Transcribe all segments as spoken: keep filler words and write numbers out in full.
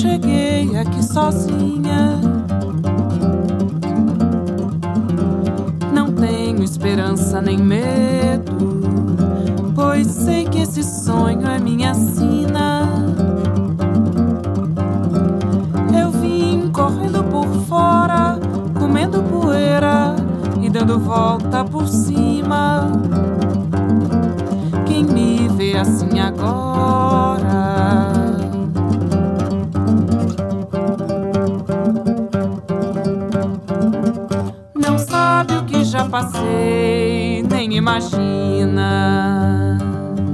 Cheguei aqui sozinha, não tenho esperança nem medo, pois sei que esse sonho é minha sina. Eu vim correndo por fora, comendo poeira e dando volta por cima. Quem me vê assim agora não sabe o que já passei, nem imagina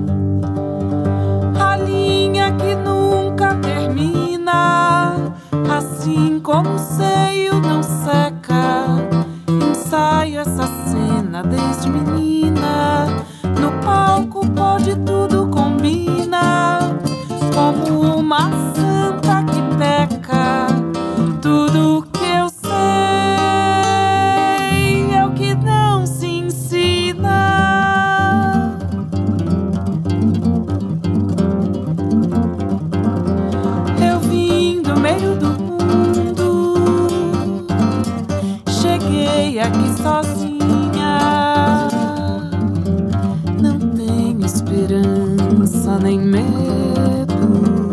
a linha que nunca termina, assim como o seio não seca. Ensaio essa cena desde menina, no palco pode tudo combina, como uma santa que peca. Tudo que eu sei é o que não se ensina. Eu vim do meio do mundo, cheguei aqui sozinha, não tenho esperança nem medo,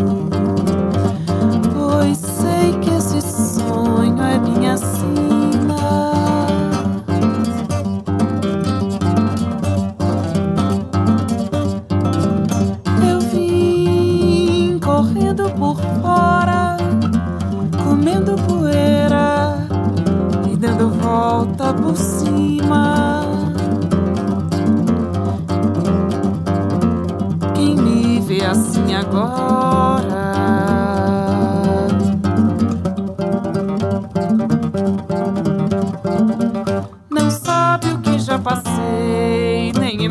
pois sei que esse sonho é minha sina. Eu vim correndo por fora, comendo poeira e dando volta por cima. Quem me vê assim agora não sabe o que já passei, nem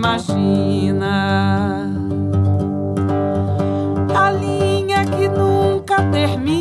imagina a linha que nunca termina,